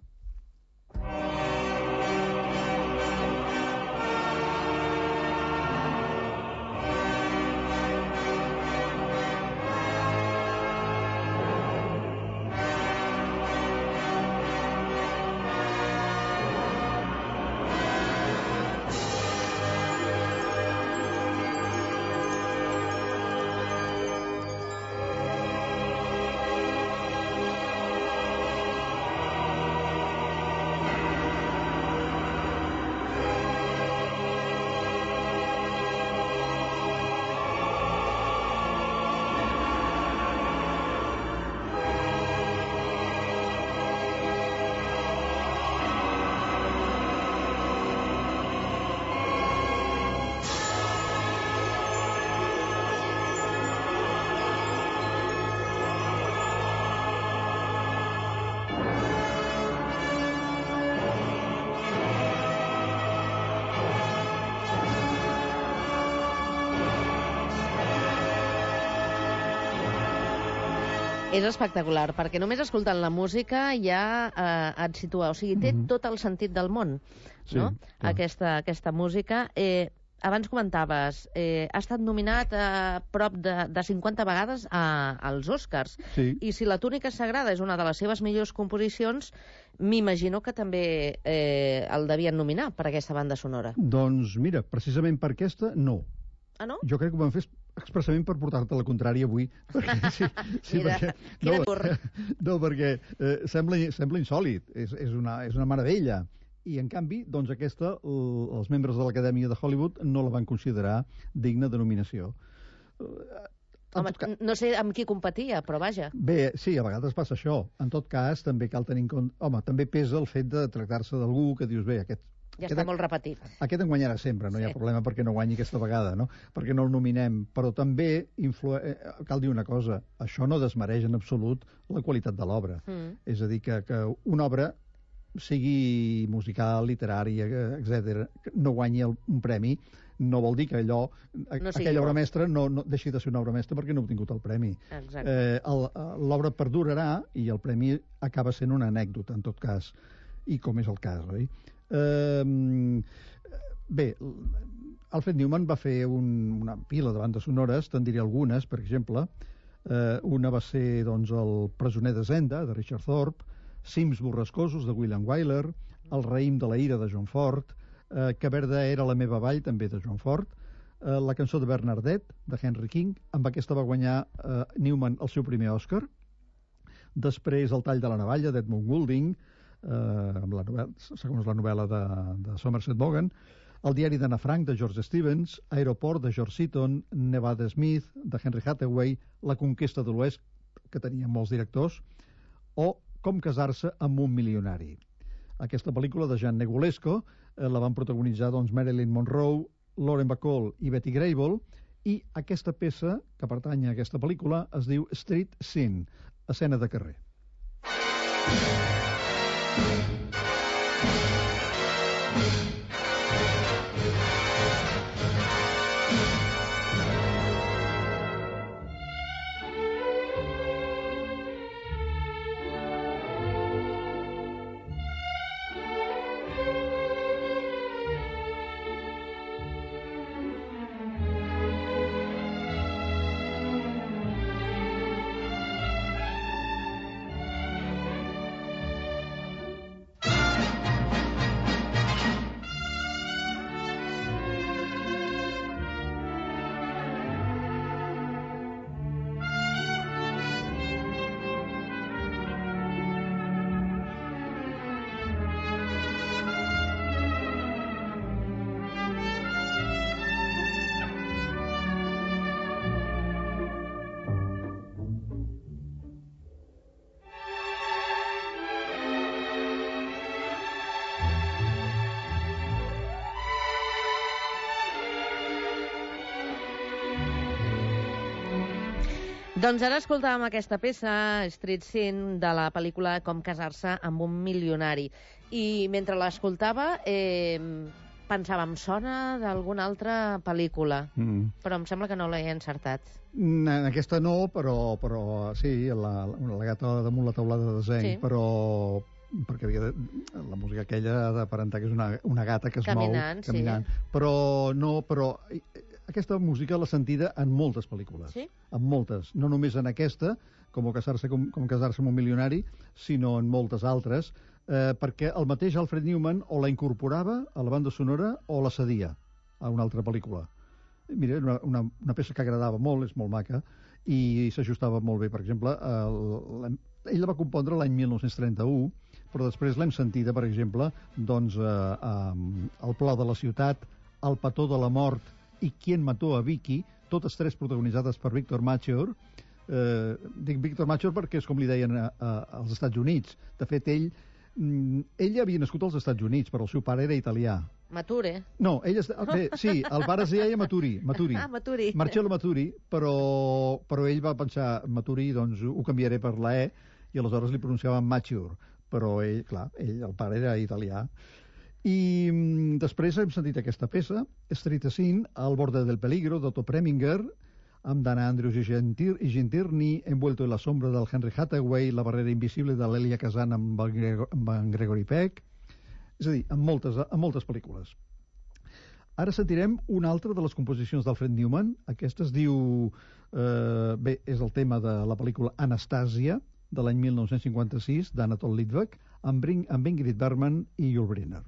És espectacular, perquè només escoltant la música ja eh, et situa, o sigui, té Mhm. tot el sentit del món, Sí, no? clar. Aquesta, aquesta música. Eh, abans comentaves, eh, ha estat nominat a prop de, de cinquanta vegades a, als Oscars. Sí. I si La túnica sagrada és una de les seves millors composicions, m'imagino que també eh, el devien nominar per aquesta banda sonora. Doncs mira, precisament per aquesta, no. Ah, no? Jo crec que ho van fer expressament per portar-te la contrària avui. Perquè, sí, sí, Mira, perquè, quina no, cor. no, perquè eh, sembla, sembla insòlid, és, és, una, és una meravella. I, en canvi, doncs aquesta, l- els membres de l'Acadèmia de Hollywood no la van considerar digna de nominació. Home, no sé amb qui competia, però vaja. Bé, sí, a vegades passa això. En tot cas, també cal tenir en compte... Home, també pesa el fet de tractar-se d'algú que dius, bé, aquest... Ja aquest està molt repetit. Aquest en guanyarà sempre, no hi ha Sí. problema perquè no guanyi aquesta vegada, no? Perquè no el nominem. Però també influ... eh, cal dir una cosa, això no desmereix en absolut la qualitat de l'obra. Mm. És a dir, que, que una obra sigui musical, literària, etcètera, no guanyi el, un premi, no vol dir que allò, a- No sigui aquella obra bo. mestra no, no deixi de ser una obra mestra perquè no ha obtingut el premi. Exacte. Eh, el- L'obra perdurarà i el premi acaba sent una anècdota, en tot cas, i com és el cas, oi? Eh, bé, Alfred Newman va fer un, una pila de bandes sonores, te'n diré algunes, per exemple. Eh, una va ser doncs, El presoner de Zenda, de Richard Thorpe, Cims borrascosos, de William Wyler, El raïm de la ira, de John Ford, eh, Que verda era la meva vall, també de John Ford, eh, La cançó de Bernadette, de Henry King. Amb aquesta va guanyar eh, Newman el seu primer Oscar. Després El tall de la navalla, d'Edmund Goulding, eh, amb la novel·la, segons la novel·la de, de Somerset Maugham. El diari d'Anna Frank, de George Stevens, Aeroport, de George Seaton, Nevada Smith, de Henry Hathaway, La conquesta de l'Oest, que tenia molts directors, o Com casar-se amb un milionari. Aquesta pel·lícula de Jean Negulesco eh, la van protagonitzar doncs, Marilyn Monroe, Lauren Bacall i Betty Grable, i aquesta peça, que pertany a aquesta pel·lícula, es diu Street Scene, escena de carrer. Doncs ara escoltàvem aquesta peça, Street Scene, de la pel·lícula Com casar-se amb un milionari. I mentre l'escoltava, eh, pensava, em sona d'alguna altra pel·lícula, mm. però em sembla que no l'he encertat. En aquesta no, però, però sí, la, la gata damunt la taulada de zenc, sí. però perquè havia de, la música aquella ha d'aparentar que és una, una gata que es caminant, mou caminant. Sí. Però no, però aquesta música l'ha sentida en moltes pel·lícules. Sí? En moltes. No només en aquesta, com casar-se com, com casar-se amb un milionari, sinó en moltes altres, eh, perquè el mateix Alfred Newman o la incorporava a la banda sonora o la cedia a una altra pel·lícula. Mira, una, una, una peça que agradava molt, és molt maca, i s'ajustava molt bé. Per exemple, el, ell la va compondre l'any mil nou-cents trenta-u, però després l'hem sentida, per exemple, doncs, eh, eh, El pla de la ciutat, El petó de la mort i Quién mató a Vicky, totes tres protagonitzades per Victor Mature. Eh, dic Victor Mature perquè és com li deien a, a, als Estats Units. De fet, ell, ell havia nascut als Estats Units, però el seu pare era italià. Mature? No, ell és... Bé, sí, el pare es deia Maturi. Maturi. Ah, Maturi. Marcello Maturi, però, però ell va pensar, Maturi, doncs ho canviaré per la E, i aleshores li pronunciaven Mature. Però ell, clar, ell, el pare era italià. I mm, després hem sentit aquesta peça, Street Scene, Al borde del peligro, d'Otto Preminger, amb Dana Andrews i Gentir, i Gentirni, envuelto en la sombra del Henry Hathaway, La barrera invisible de l'Elia Kazan amb, Gregor, amb en Gregory Peck. És a dir, en moltes, en moltes pel·lícules. Ara sentirem una altra de les composicions d'Alfred Newman. Aquesta es diu... Eh, bé, és el tema de la pel·lícula Anastàsia, de l'any mil nou-cents cinquanta-sis, d'Anatol Litvak, amb, amb Ingrid Bergman i Yul Brynner.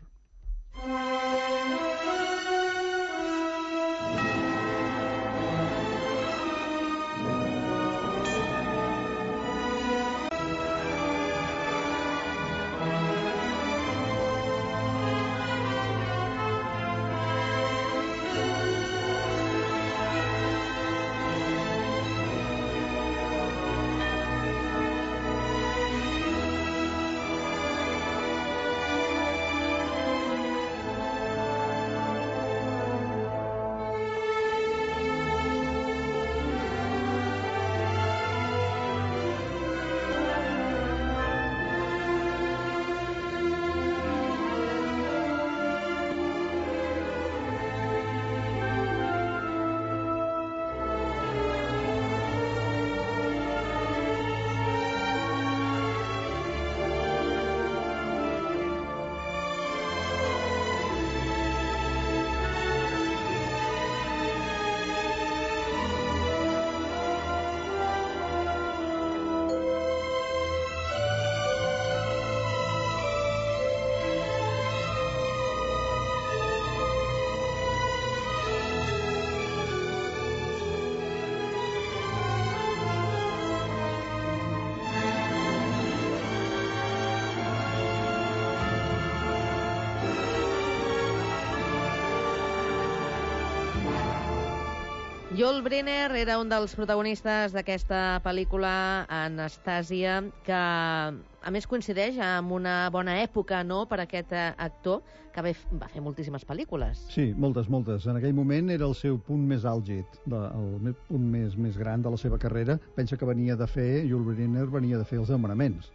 Yul Brynner era un dels protagonistes d'aquesta pel·lícula Anastàsia, que a més coincideix amb una bona època, no?, per aquest actor, que va fer moltíssimes pel·lícules. Sí, moltes, moltes. En aquell moment era el seu punt més àlgid, el punt més, més gran de la seva carrera. Pensa que venia de fer, Yul Brynner venia de fer Els Deu Manaments,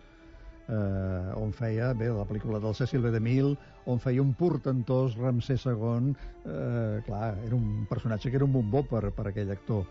eh, on feia, bé, la pel·lícula del Cecil B. DeMille, on feia un portentós Ramsès segon. Eh, clar, era un personatge que era un bombó per, per aquell actor.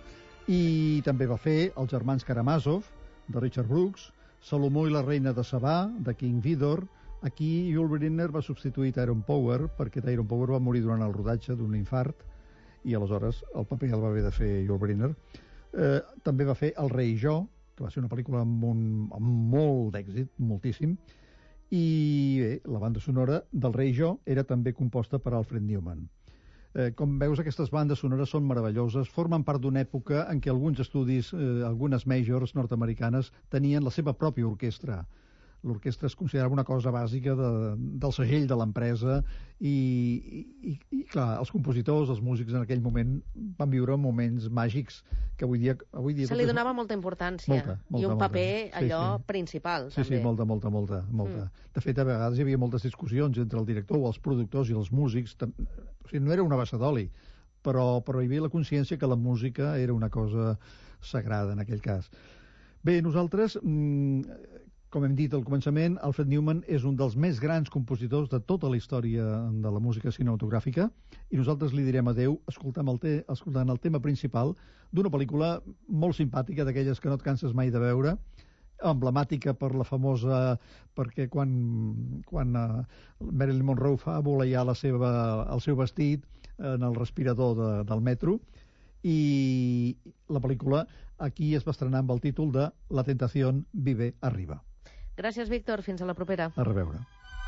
I també va fer Els germans Karamazov, de Richard Brooks, Salomó i la reina de Sabà, de King Vidor. Aquí Yul Brynner va substituir Tyrone Power, perquè Tyrone Power va morir durant el rodatge d'un infart, i aleshores el paper el va haver de fer Yul Brynner. Eh, també va fer El rei i jo, que va ser una pel·lícula amb, un, amb molt d'èxit, moltíssim, i bé, la banda sonora del Rei i jo era també composta per Alfred Newman. Eh, com veus, aquestes bandes sonores són meravelloses, formen part d'una època en què alguns estudis, eh, algunes majors nord-americanes, tenien la seva pròpia orquestra. L'orquestra es considerava una cosa bàsica de, del segell de l'empresa i, i, i, clar, els compositors, els músics en aquell moment van viure moments màgics que avui dia... Avui dia Se li donava molta importància molta, molta, i un molta. paper allò sí, sí. principal. Sí, també. sí, molta, molta, molta. molta. Mm. De fet, a vegades hi havia moltes discussions entre el director o els productors i els músics. O sigui, no era una bassa d'oli. però, però hi havia la consciència que la música era una cosa sagrada en aquell cas. Bé, nosaltres, com hem dit al començament, Alfred Newman és un dels més grans compositors de tota la història de la música cinematogràfica, i nosaltres li direm adeu escoltant el, te escoltant el tema principal d'una pel·lícula molt simpàtica, d'aquelles que no et canses mai de veure, emblemàtica per la famosa... perquè quan, quan uh, Marilyn Monroe fa voleiar la seva, el seu vestit en el respirador de, del metro, i la pel·lícula aquí es va estrenar amb el títol de La tentación vive arriba. Gràcies, Víctor. Fins a la propera. A reveure.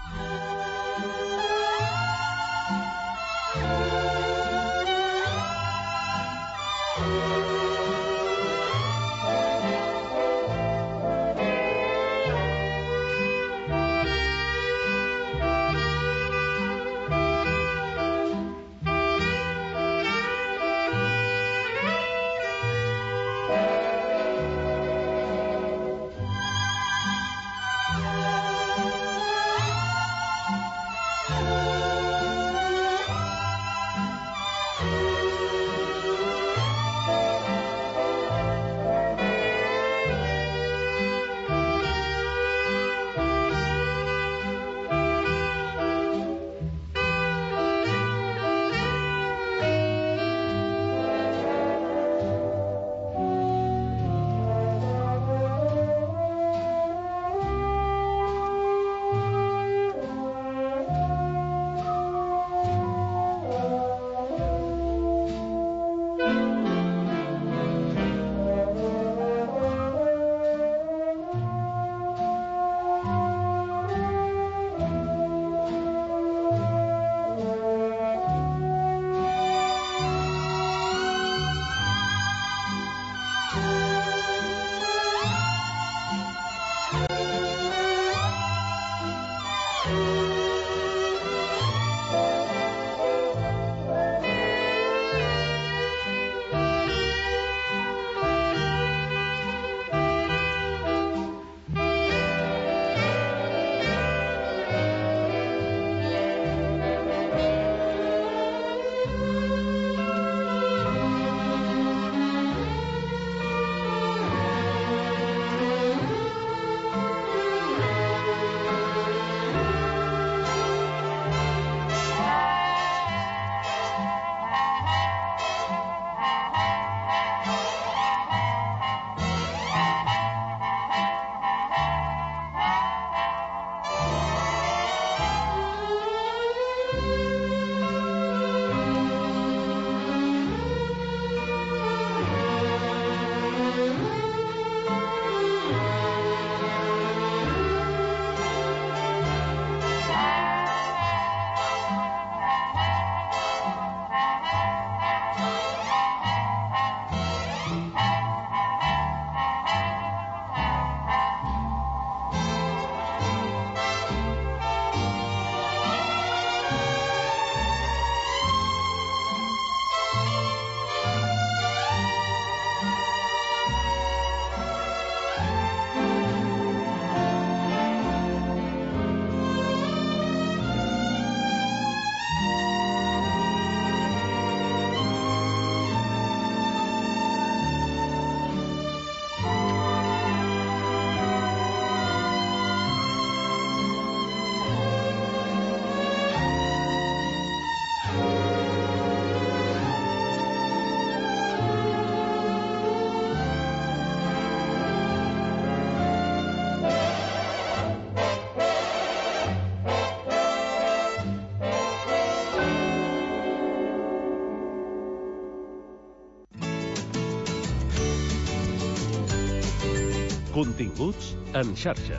Continguts en xarxa.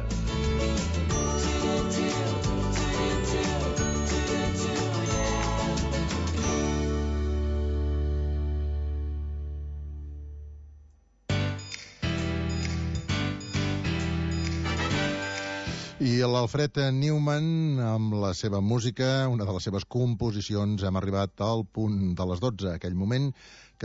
I l'Alfred Newman, amb la seva música, una de les seves composicions, hem arribat al punt de les dotze, aquell moment